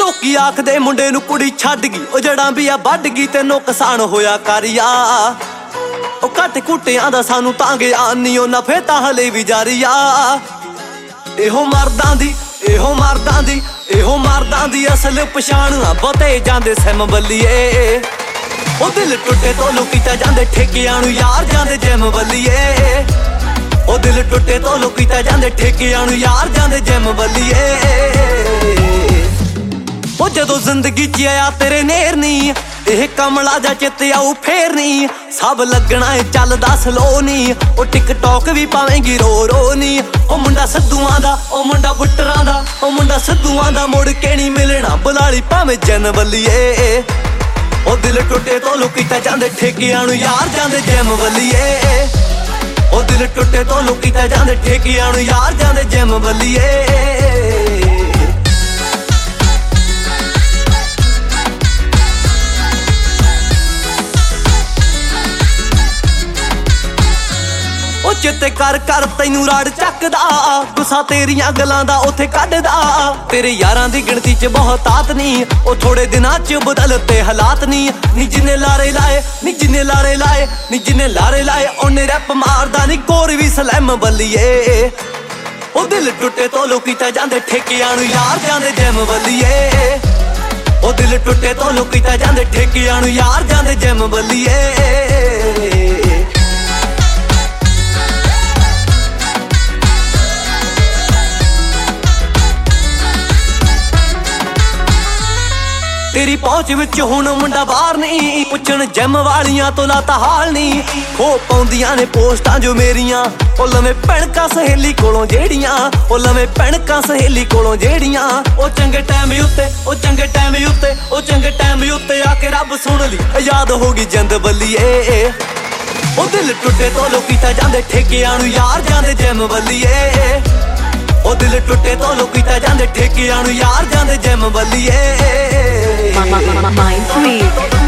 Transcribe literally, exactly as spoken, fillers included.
ਲੋਕੀ ਆਖਦੇ ਮੁੰਡੇ ਨੂੰ ਕੁੜੀ ਛੱਡ ਗਈ, ਉਹ ਜੜਾਂ ਵੀ ਆ ਵੱਢ ਗਈ ਤੇ ਨੁਕਸਾਨ ਹੋਇਆ ਕਰਿਆ। ਉਹ ਘੱਟ ਕੁੱਟਿਆਂ ਦਾ ਸਾਨੂੰ ਤਾਂ ਗਿਆਨ ਨੀ, ਉਹ ਨਫੇ ਤਾਂ ਹਲੇ ਵੀ ਜਾਰੀ ਆ। ਇਹੋ ਮਰਦਾਂ ਦੀ ਇਹੋ ਮਰਦਾਂ ਦੀ ਇਹੋ ਮਰਦਾਂ ਦੀ ਅਸਲ ਪਛਾਣ ਆ, ਬਹੁਤੇ ਜਾਂਦੇ ਸਿਮ ਬੱਲੀਏ। ਉਹ ਦਿਲ ਟੁੱਟੇ ਤੋਂ ਲੋਕੀ ਤਾਂ ਜਾਂਦੇ ਠੇਕਿਆਂ ਨੂੰ ਯਾਰ, ਜਾਂਦੇ ਜਿਮ ਬੱਲੀਏ। ਉਹ ਦਿਲ ਟੁੱਟੇ ਤੋਂ ਲੋਕੀ ਤਾਂ ਜਾਂਦੇ ਠੇਕਿਆਂ ਨੂੰ ਯਾਰ, ਜਾਂਦੇ ਜਿਮ ਬੱਲੀਏ। ਉਹ ਜਦੋਂ ਜ਼ਿੰਦਗੀ 'ਚ ਆਇਆ ਤੇਰੇ ਨੇਰ ਨੀ, ਇਹ ਕਮਲਾ ਜਾ ਚਿੱਤ ਆਊ ਫੇਰ ਨੀ। ਸਭ ਲੱਗਣਾ ਏ ਚੱਲਦਾ ਸਲੋ ਨੀ, ਉਹ ਟਿਕਟੌਕ ਵੀ ਪਾਵੇਂਗੀ ਰੋ ਰੋ ਨੀ। ਉਹ ਮੁੰਡਾ ਸਿੱਧੂਆਂ ਦਾ, ਉਹ ਮੁੰਡਾ ਬੁੱਟਰਾਂ ਦਾ, ਉਹ ਮੁੰਡਾ ਸਿੱਧੂਆਂ ਦਾ ਮੁੜ ਕੇ ਨੀ ਮਿਲਣਾ, ਬੁਲਾਲੀ ਭਾਵੇਂ ਜਨ ਬੱਲੀਏ। ਉਹ ਦਿਲ ਟੁੱਟੇ ਤੋਂ ਲੋਕੀ ਤਾਂ ਜਾਂਦੇ ਠੇਕਿਆਂ ਨੂੰ ਯਾਰ, ਜਾਂਦੇ ਜਿਮ ਬੱਲੀਏ। ਉਹ ਦਿਲ ਟੁੱਟੇ ਤੋਂ ਲੋਕੀ ਤਾਂ ਜਾਂਦੇ ਠੇਕਿਆਂ ਨੂੰ ਯਾਰ, ਜਾਂਦੇ ਜਿਮ ਬੱਲੀਏ। ਉਹ ਚਿੱਤੇ ਕਰ ਕਰ ਤੈਨੂੰ ਰਾੜ ਚੱਕਦਾ, ਗੁੱਸਾ ਤੇਰੀਆਂ ਗੱਲਾਂ ਦਾ ਉੱਥੇ ਕੱਢਦਾ। ਤੇਰੇ ਯਾਰਾਂ ਦੀ ਗਿਣਤੀ 'ਚ ਬਹੁਤਾਤ ਨੀ, ਉਹ ਥੋੜੇ ਦਿਨਾਂ 'ਚ ਬਦਲਤੇ ਹਾਲਾਤ ਨੀ। ਨੀ ਜਿੰਨੇ ਲਾਰੇ ਲਾਏ ਨੀ ਜਿੰਨੇ ਲਾਰੇ ਲਾਏ ਨੀ ਜਿੰਨੇ ਲਾਰੇ ਲਾਏ, ਉਹਨੇ ਰੈਪ ਮਾਰਦਾ ਨੀ ਕੋਰ ਵੀ ਸਲੈਮ ਬੱਲੀਏ। ਉਹ ਦਿਲ ਟੁੱਟੇ ਤੋਂ ਲੋਕੀ ਤਾਂ ਜਾਂਦੇ ਠੇਕਿਆਂ ਨੂੰ ਯਾਰ, ਜਾਂਦੇ ਜਿਮ ਬੱਲੀਏ। ਉਹ ਦਿਲ ਟੁੱਟੇ ਤੋਂ ਲੋਕੀ ਤਾਂ ਜਾਂਦੇ ਠੇਕਿਆਂ ਨੂੰ ਯਾਰ, ਜਾਂਦੇ ਜਿਮ ਬੱਲੀਏ। ਤੇਰੀ ਪਹੁੰਚ ਵਿੱਚ ਹੁਣ ਮੁੰਡਾ ਬਾਹਰ ਨਹੀਂ, ਪੁੱਛਣ ਜਿਮ ਵਾਲੀਆਂ ਤੋਂ ਲਾਤਾ ਹਾਲ ਨਹੀਂ। ਖੋ ਪਾਉਂਦੀਆਂ ਨੇ ਪੋਸਟਾਂ ਜੋ ਮੇਰੀਆਂ, ਉਹ ਲਵੇਂ ਭੈਣਕਾਂ ਸਹੇਲੀ ਕੋਲੋਂ ਜਿਹੜੀਆਂ, ਉਹ ਲਵੇਂ ਭੈਣਕਾਂ ਸਹੇਲੀ ਕੋਲੋਂ ਜਿਹੜੀਆਂ। ਉਹ ਚੰਗੇ ਟਾਈਮ ਉੱਤੇ ਉਹ ਚੰਗੇ ਟਾਈਮ ਉੱਤੇ ਉਹ ਚੰਗੇ ਟਾਈਮ ਉੱਤੇ ਆ ਕੇ ਰੱਬ ਸੁਣ ਲਈ, ਯਾਦ ਹੋ ਗਈ ਜਿੰਦ ਬੱਲੀਏ। ਉਹ ਦਿਲ ਟੁੱਟੇ ਤੋਂ ਲੋਕੀ ਤਾਂ ਜਾਂਦੇ ਠੇਕਿਆਂ ਨੂੰ ਯਾਰ, ਜਾਂਦੇ ਜਿਮ ਬੱਲੀਏ। ਉਹ ਦਿਲ ਟੁੱਟੇ ਤੋਂ ਲੋਕੀ ਤਾਂ ਜਾਂਦੇ ਠੇਕਿਆਂ ਨੂੰ ਯਾਰ, ਜਾਂਦੇ ਜਿਮ ਬੱਲੀਏ। Mind free.